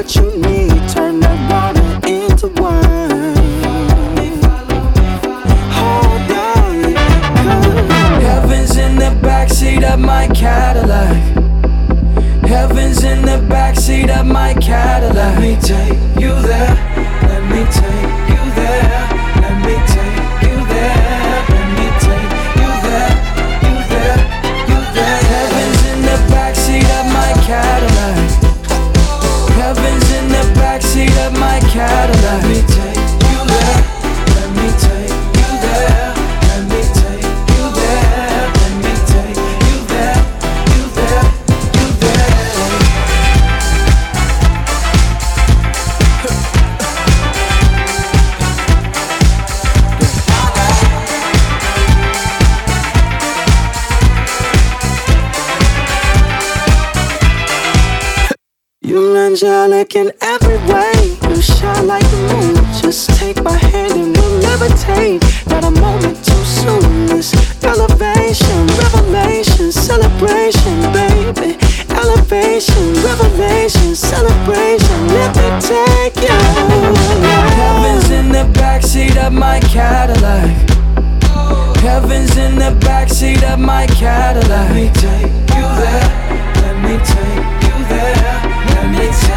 what you need. Turn that water into wine. Hold on, heaven's in the backseat of my Cadillac. Heaven's in the backseat of my Cadillac. Let me take you there. Let me take you there. Let me take you there. Let me take you there. You there. You there. Heaven's in the backseat of my Cadillac. Heaven's in the backseat of my Cadillac. Let me take you there. Let me take you there. Let me take you there. Let me take you there. You there. You there. you're angelic in every way. You shine like the moon. Just take my hand and we'll levitate. Not a moment too soon. This elevation, revelation, celebration, baby. Elevation, revelation, celebration. Let me take you. Heaven's in the backseat of my Cadillac. Heaven's in the backseat of my Cadillac. Let me take you there. Let me take you there. Let me take